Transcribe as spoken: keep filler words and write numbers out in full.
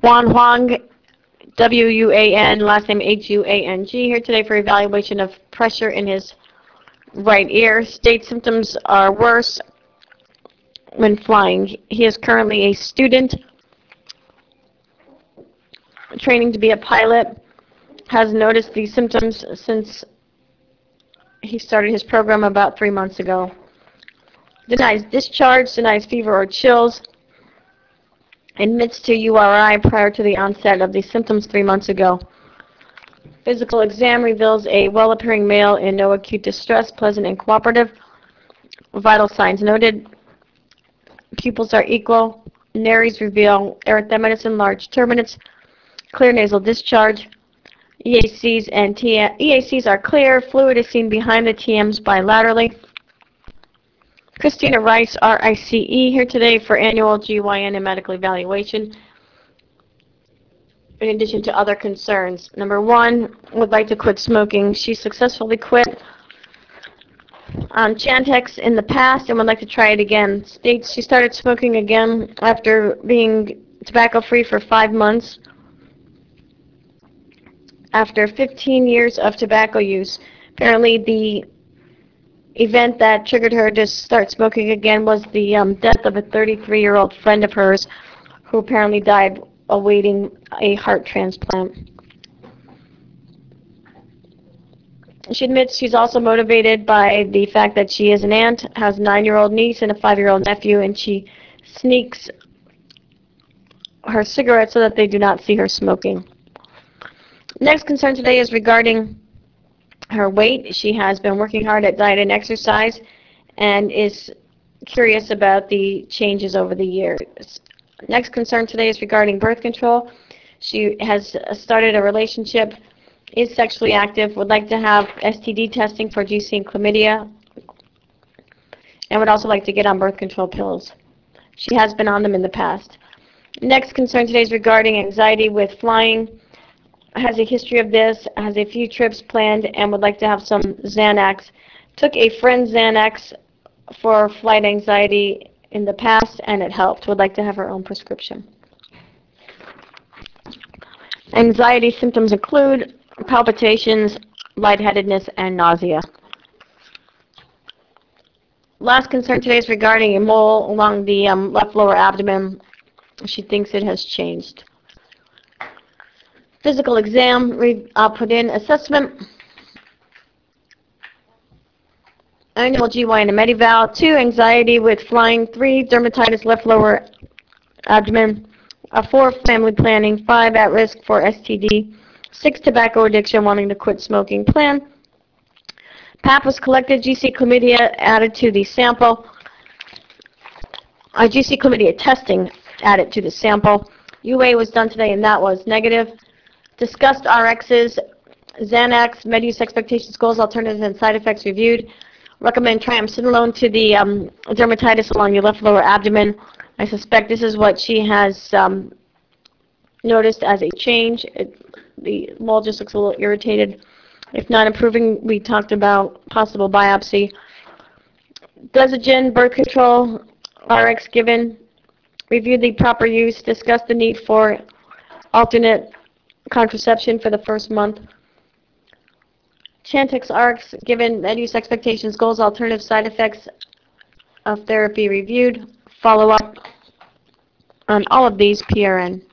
Juan Huang, W U A N, last name H U A N G, here today for evaluation of pressure in his right ear. State symptoms are worse when flying. He is currently a student training to be a pilot, has noticed these symptoms since he started his program about three months ago. Denies discharge, denies fever or chills, admits to U R I prior to the onset of these symptoms three months ago. Physical exam reveals a well-appearing male in no acute distress, pleasant and cooperative. Vital signs noted. Pupils are equal. Nares reveal erythematous enlarged turbinates. Clear nasal discharge. E A Cs and T M, E A Cs are clear. Fluid is seen behind the T Ms bilaterally. Christina Rice, R I C E, here today for annual G Y N and medical evaluation. In addition to other concerns. Number one, would like to quit smoking. She successfully quit um, Chantix in the past and would like to try it again. States she started smoking again after being tobacco-free for five months. After fifteen years of tobacco use. Apparently the event that triggered her to start smoking again was the um, death of a thirty-three-year-old friend of hers who apparently died awaiting a heart transplant. She admits she's also motivated by the fact that she is an aunt, has a nine-year-old niece and a five-year-old nephew, and she sneaks her cigarettes so that they do not see her smoking. Next concern today is regarding her weight. She has been working hard at diet and exercise and is curious about the changes over the years. Next concern today is regarding birth control. She has started a relationship, is sexually active, would like to have S T D testing for G C and chlamydia, and would also like to get on birth control pills. She has been on them in the past. Next concern today is regarding anxiety with flying. Has a history of this, has a few trips planned, and would like to have some Xanax. Took a friend's Xanax for flight anxiety in the past, and it helped. Would like to have her own prescription. Anxiety symptoms include palpitations, lightheadedness, and nausea. Last concern today is regarding a mole along the um, left lower abdomen. She thinks it has changed. Physical exam, I'll put in assessment. Annual G Y N and Medi-Val. Two, anxiety with flying. Three, dermatitis left lower abdomen. Uh, four, family planning. Five, at risk for S T D. Six, tobacco addiction, wanting to quit smoking. Plan. P A P was collected. G C chlamydia added to the sample. Uh, G C chlamydia testing added to the sample. U A was done today, and that was negative. Discussed R Xs, Xanax, med use expectations, goals, alternatives, and side effects reviewed. Recommend triamcinolone to the um, dermatitis along your left lower abdomen. I suspect this is what she has um, noticed as a change. It, the mole just looks a little irritated. If not improving, we talked about possible biopsy. Desogen, birth control, R X given. Review the proper use. Discuss the need for alternate contraception for the first month. Chantix R X given, med use expectations, goals, alternative side effects of therapy reviewed. Follow up on all of these P R N.